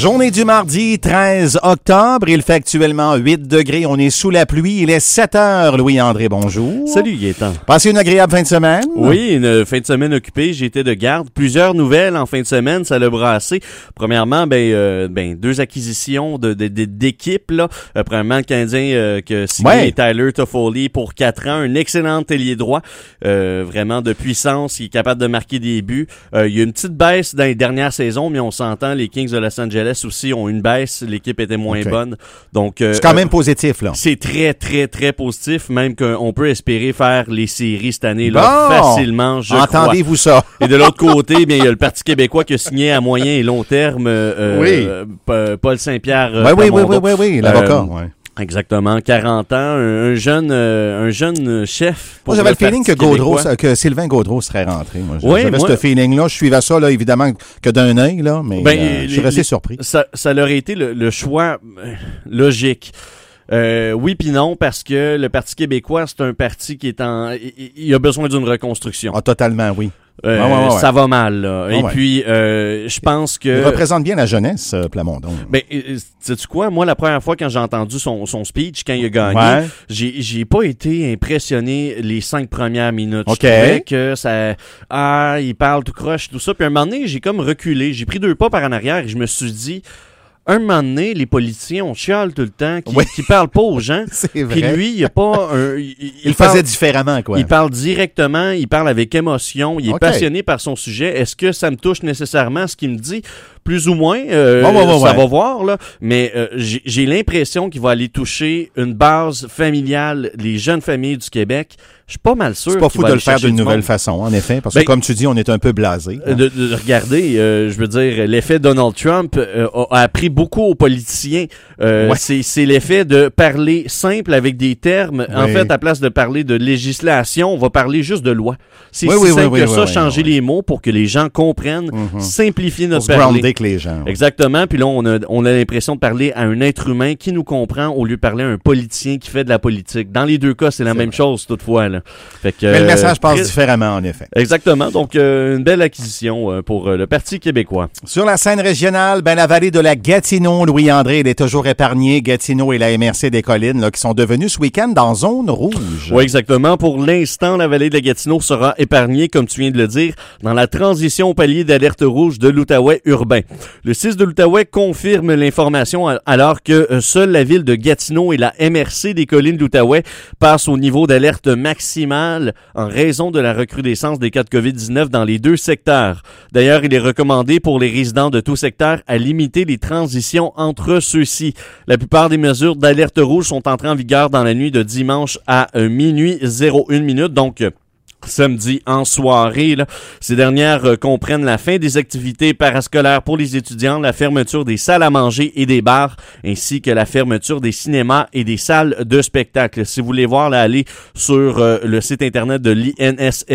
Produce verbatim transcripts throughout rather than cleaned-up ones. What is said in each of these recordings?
Journée du mardi treize octobre, il fait actuellement huit degrés, on est sous la pluie, il est sept heures. Louis-André, bonjour. Salut Gaétan. Passez une agréable fin de semaine? Oui, une fin de semaine occupée, j'étais de garde. Plusieurs nouvelles en fin de semaine, ça l'a brassé. Premièrement, ben, euh, ben deux acquisitions de, de, de, d'équipes. Là. Euh, premièrement, le Canadien euh, que signé ouais. Tyler Toffoli pour quatre ans, un excellent ailier droit, euh, vraiment de puissance, qui est capable de marquer des buts. Euh, il y a une petite baisse dans les dernières saisons, mais on s'entend, les Kings de Los Angeles aussi ont une baisse, l'équipe était moins okay. bonne. Donc euh, c'est quand même euh, positif, là. C'est très, très, très positif, même qu'on peut espérer faire les séries cette année là bon, facilement, je entendez-vous crois. Entendez-vous ça? Et de l'autre côté, bien il y a le Parti québécois qui a signé à moyen et long terme euh, oui. euh, Paul Saint-Pierre. Oui, oui, oui, oui, oui, oui, l'avocat. Euh, ouais. Exactement, quarante ans, un, un jeune euh, un jeune chef. Moi, j'avais le, le feeling que Gaudreau, que Sylvain Gaudreau serait rentré. Moi, oui, j'avais moi, ce feeling-là. Je suivais ça, là, évidemment, que d'un œil, là, mais ben, euh, je suis resté surpris. Ça, ça leur a été le, le choix logique. Euh, oui puis non, parce que le Parti québécois, c'est un parti qui est en... Il, il a besoin d'une reconstruction. Ah, totalement, oui. Euh, ah, ouais, ouais, ouais. Ça va mal, là. Ah, Et ouais. puis, euh, je pense que... Il représente bien la jeunesse, euh, Plamondon. Ben, sais-tu quoi? Moi, la première fois quand j'ai entendu son, son speech, quand il a gagné, ouais. j'ai, j'ai pas été impressionné les cinq premières minutes. Okay. Je trouvais que ça... Ah, il parle tout croche, tout ça. Puis un moment donné, j'ai comme reculé. J'ai pris deux pas par en arrière et je me suis dit... Un moment donné, les politiciens, on chiale tout le temps, qui, oui. qui parlent pas aux gens. C'est vrai. Puis lui, il y a pas un... Il, il, il le parle, faisait différemment, quoi. Il parle directement, il parle avec émotion, il est okay. passionné par son sujet. Est-ce que ça me touche nécessairement, ce qu'il me dit? Plus ou moins, euh, bon, bon, bon, ça ouais. va voir, là. Mais euh, j'ai, j'ai l'impression qu'il va aller toucher une base familiale, les jeunes familles du Québec. Je suis pas mal sûr. C'est pas fou de le faire d'une nouvelle monde. façon, en effet, parce ben, que comme tu dis, on est un peu blasé. Hein. De, de regarder, euh, je veux dire, l'effet Donald Trump euh, a, a appris beaucoup aux politiciens. Euh, ouais. c'est, c'est l'effet de parler simple avec des termes. Oui. En fait, à place de parler de législation, on va parler juste de loi. C'est oui, si oui, simple oui, que oui, ça, oui, changer oui. les mots pour que les gens comprennent, mm-hmm. simplifier notre pour parler. Pour que les gens. Exactement. Puis là, on a, on a l'impression de parler à un être humain qui nous comprend au lieu de parler à un politicien qui fait de la politique. Dans les deux cas, c'est la c'est même vrai. chose, toutefois. Là. Fait que, Mais le message passe très... différemment, en effet. Exactement. Donc, euh, une belle acquisition euh, pour euh, le Parti québécois. Sur la scène régionale, ben la vallée de la Gatineau, Louis-André, elle est toujours épargnée. Gatineau et la M R C des Collines, là, qui sont devenus ce week-end dans zone rouge. Oui, exactement. Pour l'instant, la vallée de la Gatineau sera épargnée, comme tu viens de le dire, dans la transition au palier d'alerte rouge de l'Outaouais urbain. Le six de l'Outaouais confirme l'information alors que euh, seule la ville de Gatineau et la M R C des Collines de l'Outaouais passent au niveau d'alerte maximale en raison de la recrudescence des cas de covid dix-neuf dans les deux secteurs. D'ailleurs, il est recommandé pour les résidents de tout secteur à limiter les transitions entre ceux-ci. La plupart des mesures d'alerte rouge sont entrées en vigueur dans la nuit de dimanche à euh, minuit zéro une minute, donc... Euh, samedi en soirée. Là. Ces dernières euh, comprennent la fin des activités parascolaires pour les étudiants, la fermeture des salles à manger et des bars, ainsi que la fermeture des cinémas et des salles de spectacle. Si vous voulez voir, là, allez sur euh, le site internet de l'I N S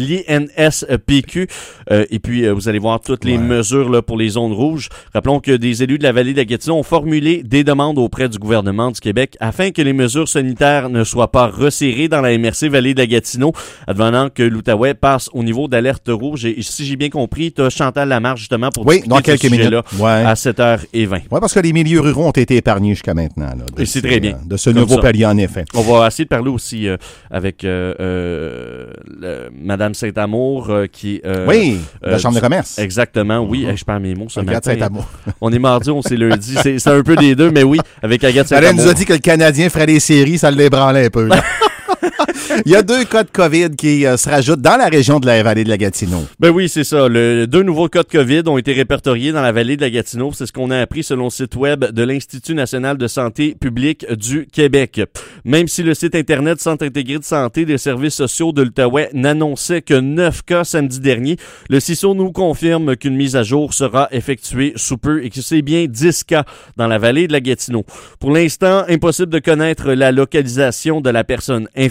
P Q euh, et puis euh, vous allez voir toutes les ouais. mesures là, pour les zones rouges. Rappelons que des élus de la vallée de la Gatineau ont formulé des demandes auprès du gouvernement du Québec afin que les mesures sanitaires ne soient pas resserrées dans la M R C Vallée de la Gatineau, advenant que l'Outaouais passe au niveau d'alerte rouge. Et si j'ai bien compris, tu as Chantal Lamarche justement pour oui, dans quelques minutes ouais. à sept heures vingt. Oui, parce que les milieux ruraux ont été épargnés jusqu'à maintenant. Là, Et c'est ces, très bien. De ce Comme nouveau ça. palier, en effet. On va essayer de parler aussi euh, avec euh, euh, le, Madame Saint-Amour euh, qui... Euh, oui, euh, la Chambre de commerce. Exactement, oui. Mm-hmm. Je perds mes mots ce Agathe matin. Saint-Amour. On est mardi, on s'est lundi. C'est, c'est un peu des deux, mais oui, avec Agathe Saint-Amour. Elle nous a dit que le Canadien ferait les séries, ça l'ébranlait un peu. Il y a deux cas de COVID qui euh, se rajoutent dans la région de la vallée de la Gatineau. Ben oui, c'est ça. Le, deux nouveaux cas de COVID ont été répertoriés dans la vallée de la Gatineau. C'est ce qu'on a appris selon le site web de l'Institut national de santé publique du Québec. Même si le site internet Centre intégré de santé des services sociaux de l'Outaouais n'annonçait que neuf cas samedi dernier, le C I S O nous confirme qu'une mise à jour sera effectuée sous peu et que c'est bien dix cas dans la vallée de la Gatineau. Pour l'instant, impossible de connaître la localisation de la personne infectée.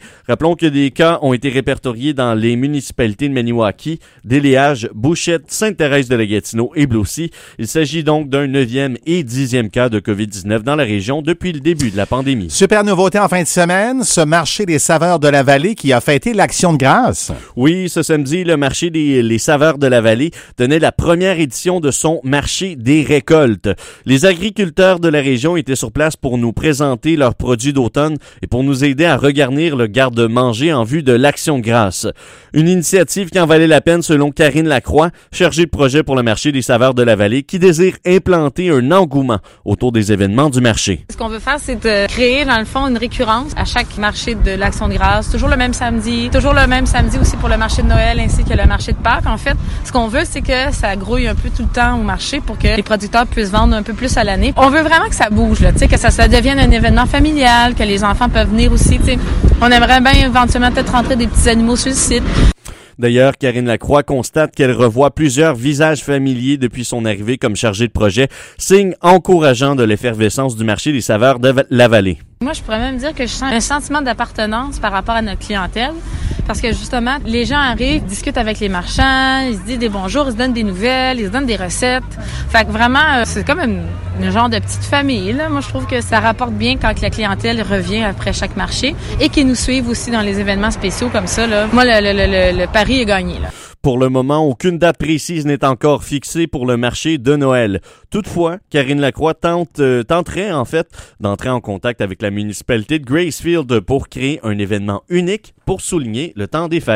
Rappelons que des cas ont été répertoriés dans les municipalités de Maniwaki, Déléage, Bouchette, Sainte-Thérèse de la Gatineau et Blaucy. Il s'agit donc d'un neuvième et dixième cas de covid dix-neuf dans la région depuis le début de la pandémie. Super nouveauté en fin de semaine, ce marché des saveurs de la vallée qui a fêté l'Action de grâce. Oui, ce samedi, le marché des les saveurs de la vallée tenait la première édition de son marché des récoltes. Les agriculteurs de la région étaient sur place pour nous présenter leurs produits d'automne et pour nous aider à regarnir le garde-manger en vue de l'Action de grâce. Une initiative qui en valait la peine selon Karine Lacroix, chargée de projet pour le marché des saveurs de la vallée, qui désire implanter un engouement autour des événements du marché. Ce qu'on veut faire, c'est de créer, dans le fond, une récurrence à chaque marché de l'Action de grâce. Toujours le même samedi, toujours le même samedi aussi pour le marché de Noël ainsi que le marché de Pâques. En fait, ce qu'on veut, c'est que ça grouille un peu tout le temps au marché pour que les producteurs puissent vendre un peu plus à l'année. On veut vraiment que ça bouge, là, tu sais, que ça, ça devienne un événement familial, que les enfants peuvent venir aussi, tu sais. On aimerait bien éventuellement peut-être rentrer des petits animaux sur le site. D'ailleurs, Karine Lacroix constate qu'elle revoit plusieurs visages familiers depuis son arrivée comme chargée de projet, signe encourageant de l'effervescence du marché des saveurs de la vallée. Moi, je pourrais même dire que je sens un sentiment d'appartenance par rapport à notre clientèle. Parce que justement, les gens arrivent, discutent avec les marchands, ils se disent des bonjours, ils se donnent des nouvelles, ils se donnent des recettes. Fait que vraiment, c'est comme une, une genre de petite famille, là. Moi, je trouve que ça rapporte bien quand la clientèle revient après chaque marché et qu'ils nous suivent aussi dans les événements spéciaux comme ça, là. Moi, le, le, le, le pari est gagné, là. Pour le moment, aucune date précise n'est encore fixée pour le marché de Noël. Toutefois, Karine Lacroix tente, euh, tenterait en fait d'entrer en contact avec la municipalité de Gracefield pour créer un événement unique pour souligner le temps des fêtes.